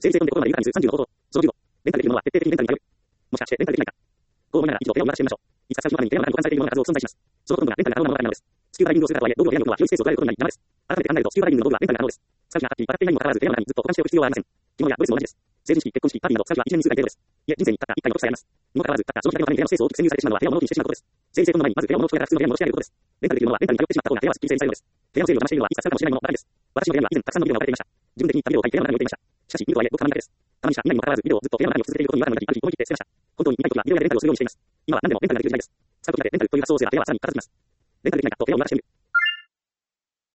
整理整頓で心まで豊かにする30の方法。その15、レンタルできるものは徹底的にレンタルに頼る。もしかしてレンタルできないか。こう思いながら一度手を動かしてみましょう。いつか30万人手を動かされているものが数多く存在します。そのほとんどがレンタルが可能なものがあるのです。地球からインドをするかとはいえ、道具を選ぶことは広いスペースを取られることになり、生です。改めて考えると地球からインドの道具はレンタルが可能です。使う日が当たっていないにもかかわらず部屋の中にずっと保管しておく必要はありません。着物やドレスも同じです。成人式、結婚式、パーティーなど使う日は1年に数回程度です。いえ、人生にたった1回のことさえあります。にもかかわらず、たったその日だけのために部屋のスペースを大きく占有されてしまうのは部屋を物置にしてしまうことです。整理整頓の前にまず部屋を物置から普通の部屋に戻し上げることです。レンタルできるものはレンタルに頼ってしまった方が部屋はすっきり整理されるのです。部屋の整理を邪魔しているのはいつか使うかもしれないものばかりです。私の部屋には以前たくさんのビデオが置かれていました。自分的に旅を書いて部屋の中に置いていました。しかし、見るとはいえごくたまにだけです。たまにしか見ないにもかかわらずビデオをずっと部屋の中に置き続けていることに違和感があり、ある日思い切って捨てました。本当に見たいときはビデオ屋でレンタルをするようにしています。今は何でもレンタルができる時代です。使うときだけレンタルという発想をすれば部屋はさらに片付きます。レンタルできないかと部屋を見渡してみる。